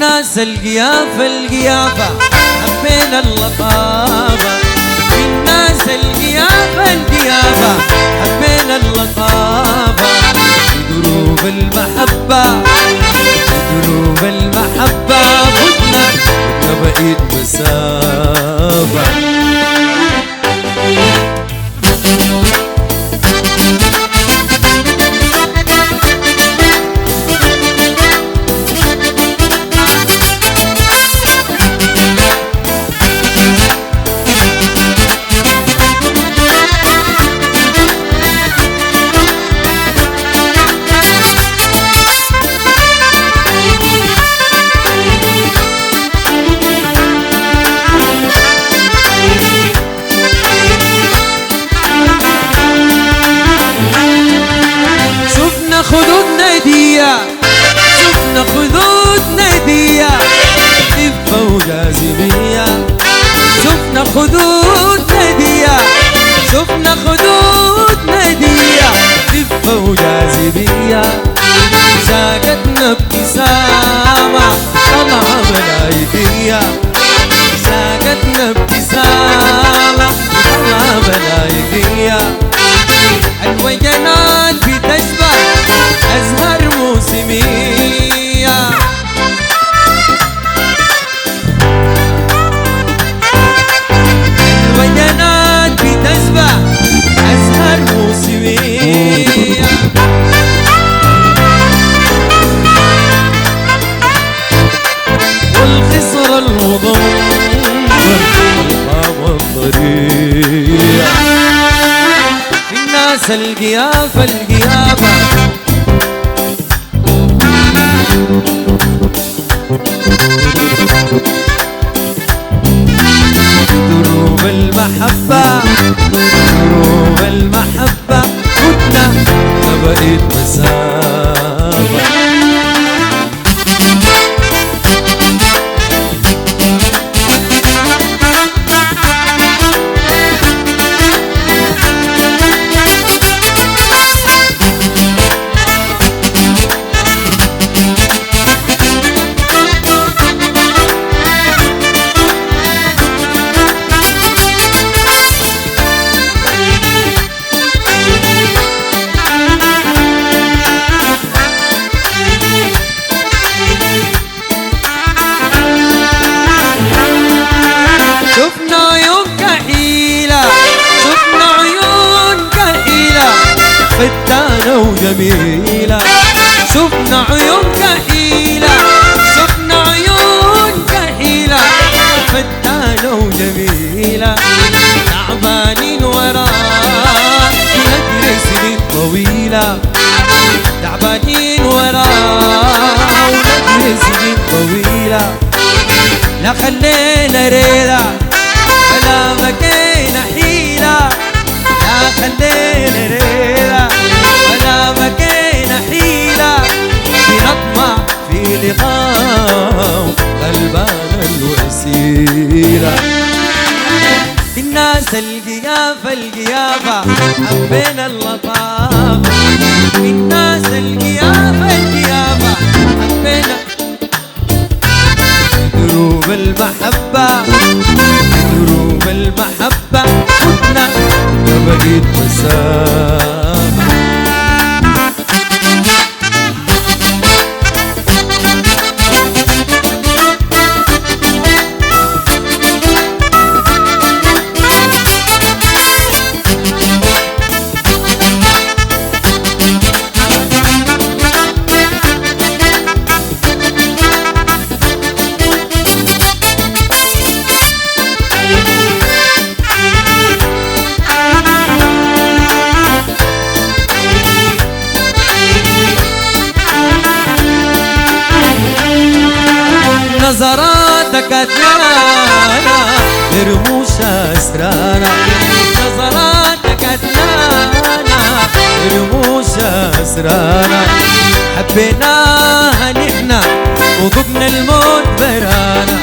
الناس القيافة القيافة حبينا اللطافة، في الناس القيافة القيافة حبينا اللطافة، في دروب المحبة في دروب المحبة فتنا بعيد مسافة. خدود نادية شفنا خدود نادية خفة وجاذبية، شفنا خدود نادية شفنا خدود نادية خفة وجاذبية، ساقتنا ابتسامة طلعة ملايكية، ساقتنا ابتسامة طلعة ملايكية، الوجنات بتشبه أزهار موسمية، الوجنات بتشبه أزهار موسمية، والخصر المضمر والقام الضريع، في الناس القيافة القيافة دروب المحبة دروب المحبة فتنا بقيت مسافة. فتانة وجميلة شفنا عيون كحيلة شفنا عيون كحيلة فتانة وجميلة، تعبانين وراك ونجري سنين طويلة، تعبانين وراك ونجري سنين طويلة، لا خلينا ريلة ولا بكينا حيلة، لا خلينا ريلة ولا بكينا حيلة، بنطمع في لقاء قلبنا الوسيلة، الناس القيافة القيافة حبينا اللطافة، الناس القيافة القيافة حبينا دروب المحبة دروب المحبة فتنا بقيت مسافة. نظراتك قتلانا برموش أسرانا، نظراتك قتلانا برموش أسرانا، حبيناها نحنا وضبنا الموت برانا،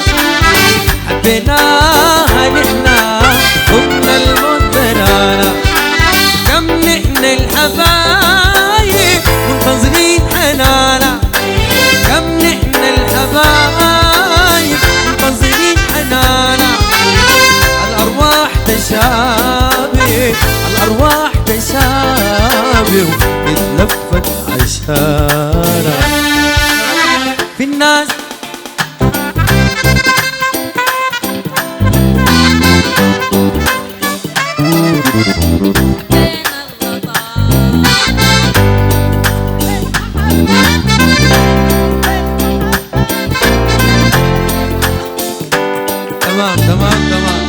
حبيناها نحنا وضبنا الموت برانا، كم نحنا الحبايب منتظرين حنانا، كم نحنا الحبايب وتتلفت عشانك. في الناس تمام تمام تمام.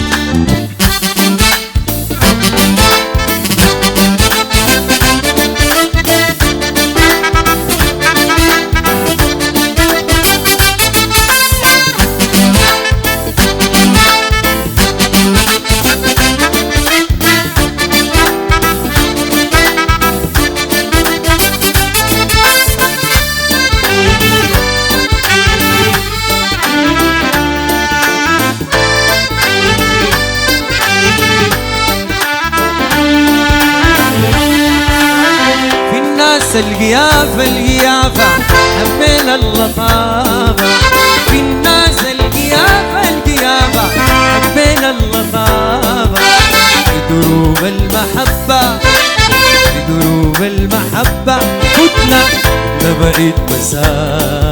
القيافة القيافة حبينا اللطافة. في الناس القيافة القيافة حبينا اللطافة. في دروب المحبة في دروب المحبة فتنا بعيد مسافة.